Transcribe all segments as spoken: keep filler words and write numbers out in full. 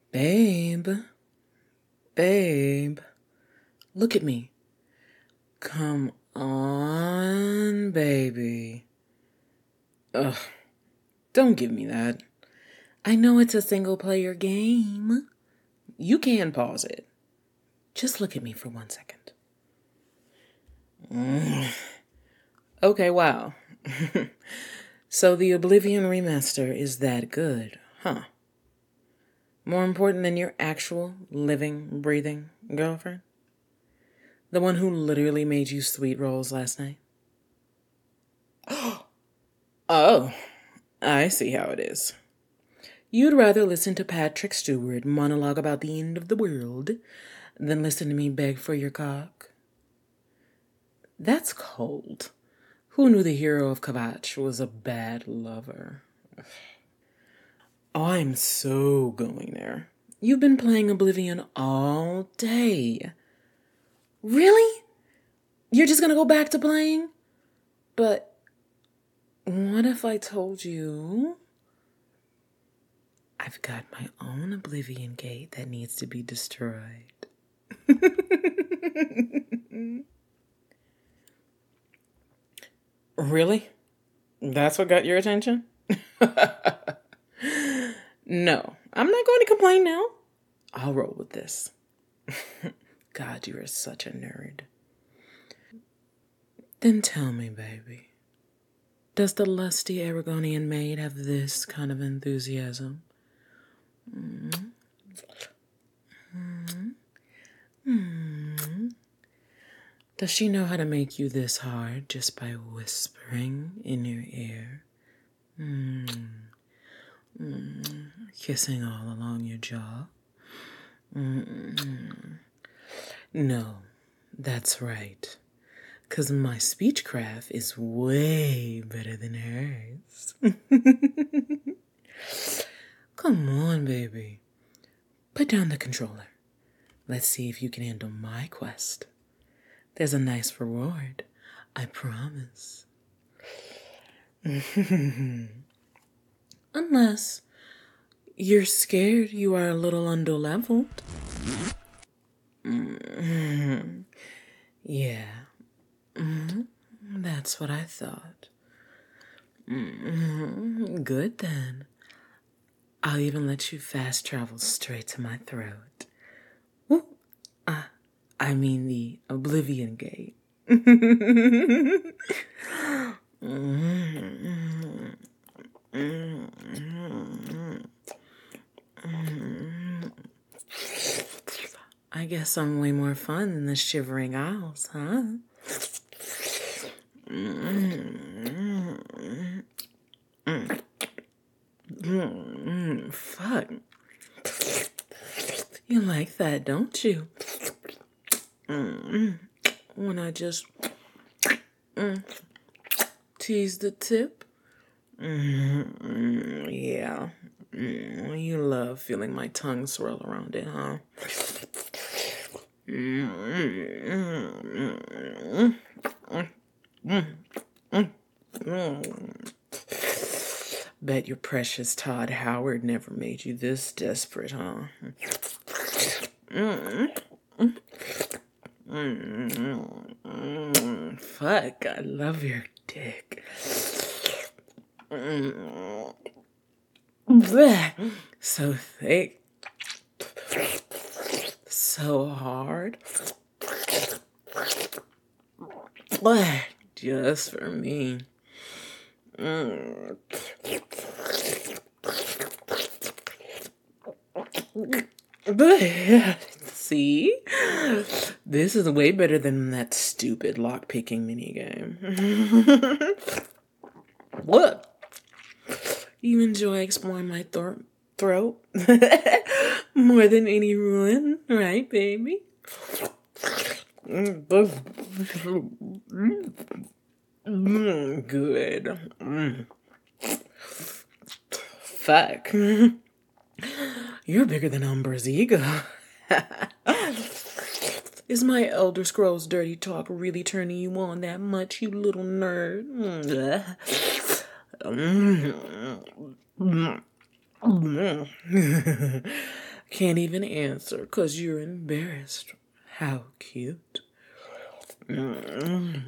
Babe, babe, look at me. Come on, baby. Ugh, don't give me that. I know it's a single-player game. You can pause it. Just look at me for one second. Mm. Okay, wow. So the Oblivion remaster is that good, huh? More important than your actual living, breathing girlfriend? The one who literally made you sweet rolls last night? Oh, I see how it is. You'd rather listen to Patrick Stewart monologue about the end of the world than listen to me beg for your cock? That's cold. Who knew the hero of Kvatch was a bad lover? Oh, I'm so going there. You've been playing Oblivion all day. Really? You're just gonna go back to playing? But what if I told you I've got my own Oblivion gate that needs to be destroyed? Really? That's what got your attention? No, I'm not going to complain now. I'll roll with this. God, you are such a nerd. Then tell me, baby, does the lusty Aragonian maid have this kind of enthusiasm? Mm-hmm. Mm-hmm. Does she know how to make you this hard just by whispering in your ear? Mm-hmm. Mm-hmm. Kissing all along your jaw? Mm-hmm. No, that's right. Because my speechcraft is way better than hers. Come on, baby. Put down the controller. Let's see if you can handle my quest. There's a nice reward, I promise. Unless you're scared you are a little underleveled. Mm-hmm. Yeah. Mm-hmm. That's what I thought. Mm-hmm. Good then. I'll even let you fast travel straight to my throat. Ooh. Uh, I mean the Oblivion Gate. Mm-hmm. Mm-hmm. Mm-hmm. Mm-hmm. I guess I'm way more fun than the Shivering Isles, huh? Mm-hmm. Mm-hmm. Fuck. You like that, don't you? Mm-hmm. When I just mm, tease the tip? Mm-hmm. Yeah. Mm-hmm. You love feeling my tongue swirl around it, huh? Mm-hmm. Bet your precious Todd Howard never made you this desperate, huh? Fuck, I love your dick. So thick. So hard. Just for me. See? This is way better than that stupid lockpicking minigame. Look. You enjoy exploring my thor- throat more than any ruin, right, baby? Good. Fuck. You're bigger than Umbra's ego. Is my Elder Scrolls dirty talk really turning you on that much, you little nerd? Can't even answer because you're embarrassed. How cute. Mm.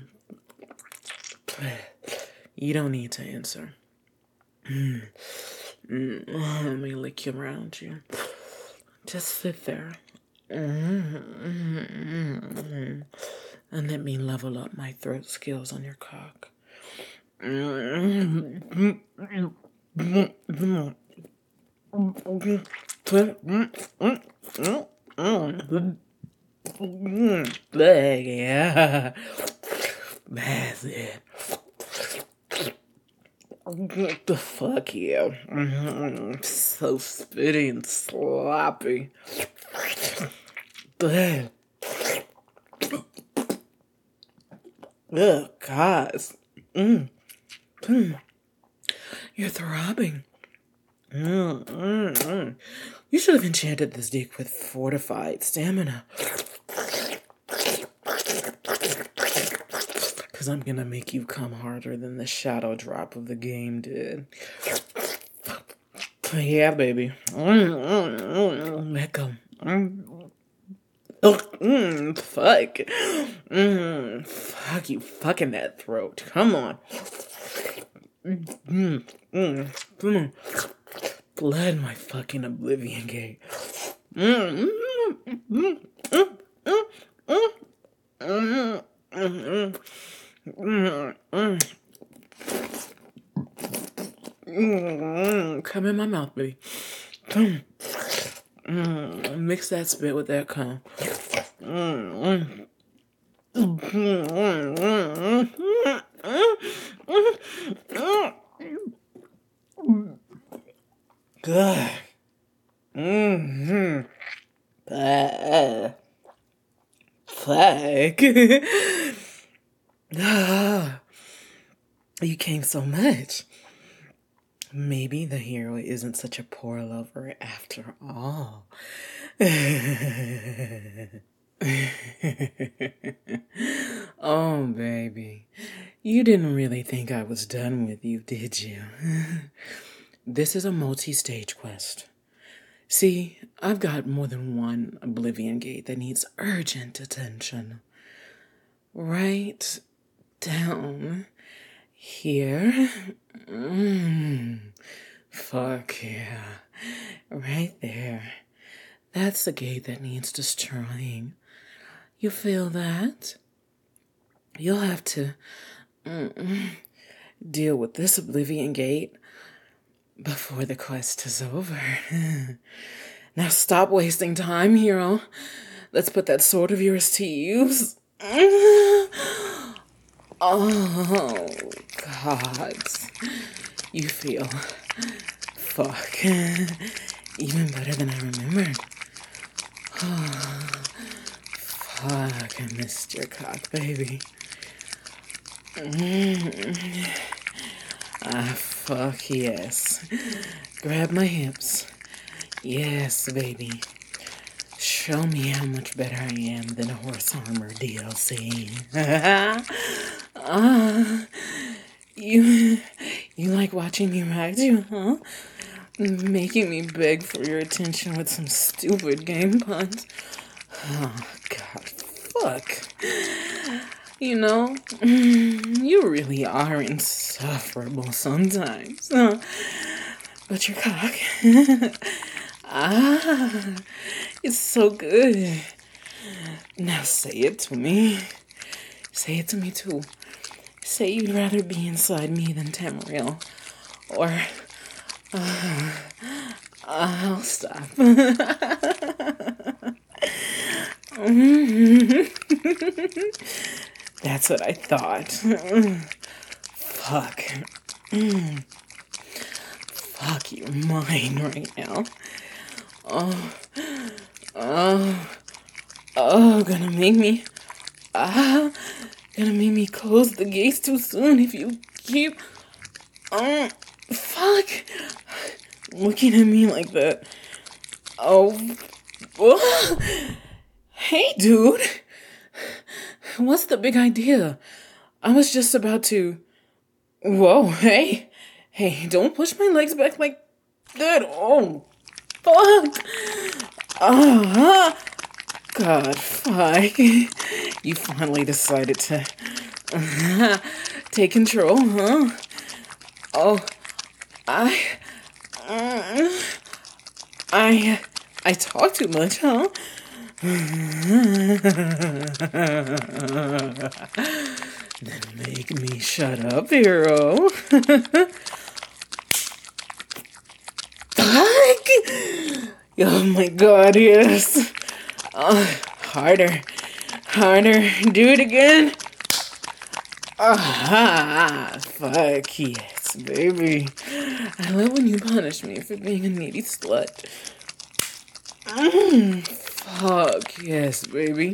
You don't need to answer. Mm. Mm. Let me lick you around you. Just sit there. Mm-hmm. And let me level up my throat skills on your cock. Mm-hmm. Yeah. That's it. What the fuck, yeah. Mm-hmm. So spitty and sloppy. Ugh. Ugh, guys. Mm. Mm. You're throbbing. Mm, mm, mm. You should have enchanted this dick with fortified stamina. Because I'm going to make you come harder than the shadow drop of the game did. Yeah, baby. Mm, mm, mm. Let go. Mm. Oh, mm, fuck. Mm, fuck you fucking that throat. Come on. Mm, mm, mm, mm. Blood my fucking oblivion gate. Mm, mm, mm, mm, mm, mm, mm, mm, mm, mm. Mm, come in my mouth, baby. Mm, mm, mix that spit with that cum. Mm, mm, mm, mm, mm, mm. Good. Mm-hmm. Uh, fuck. Ah, you came so much. Maybe the hero isn't such a poor lover after all. Oh, baby. You didn't really think I was done with you, did you? This is a multi-stage quest. See, I've got more than one Oblivion Gate that needs urgent attention. Right down here. Mm, fuck yeah. Right there. That's the gate that needs destroying. You feel that? You'll have to mm, deal with this Oblivion Gate before the quest is over. Now stop wasting time, hero. Let's put that sword of yours to use. Oh, God. You feel... Fuck. Even better than I remembered. Oh, fuck, I missed your cock, baby. Mm. Ah, fuck yes. Grab my hips. Yes, baby. Show me how much better I am than a horse armor D L C. Ah, you, you like watching me ride you, huh? Making me beg for your attention with some stupid game puns. Oh, God, fuck. You know, you really are insufferable sometimes. Huh? But your cock, ah, it's so good. Now say it to me. Say it to me too. Say you'd rather be inside me than Tamriel. Or, uh, I'll stop. That's what I thought. Fuck. Fuck, you're mine right now. Oh, oh, oh, gonna make me, ah, gonna make me close the gates too soon if you keep, um, fuck, looking at me like that. Oh, oh. Hey, dude. What's the big idea? I was just about to... Whoa, hey. Hey, don't push my legs back like that. Oh, fuck. Ah, God, fuck. You finally decided to uh, take control, huh? Oh, I, uh, I, I talk too much, huh? Then make me shut up, hero. Fuck! Oh my god, yes. Uh, harder. Harder. Do it again. Ah, fuck yes, baby. I love when you punish me for being a needy slut. Mm, fuck yes, baby.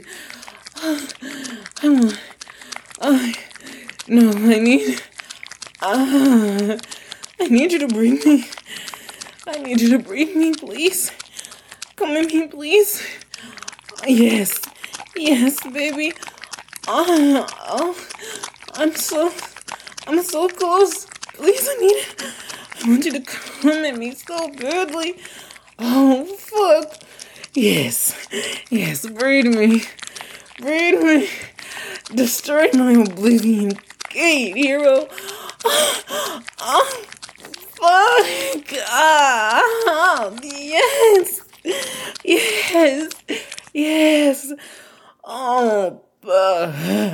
I want. Uh, no, I need. Uh, I need you to bring me. I need you to breathe me, please. Come at me, please. Yes. Yes, baby. Oh, oh, I'm so, I'm so close. Please, I need it. I want you to come at me so badly. Oh, fuck. Yes. Yes, breathe me. Breathe me. Destroy my oblivion gate, hero. Oh, fuck! Ah, yes! Yes! Yes! Oh, fuck!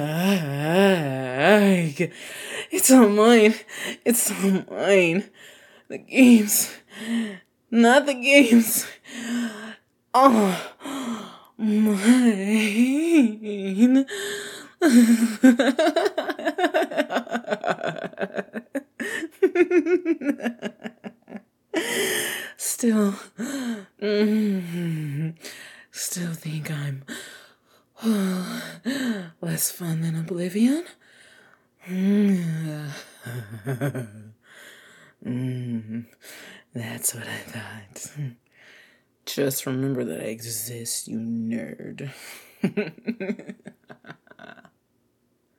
It's all mine. It's all mine. The games. Not the games. Oh, mine. Still, mm, still think I'm less fun than Oblivion? Mm, that's what I thought. Just remember that I exist, you nerd.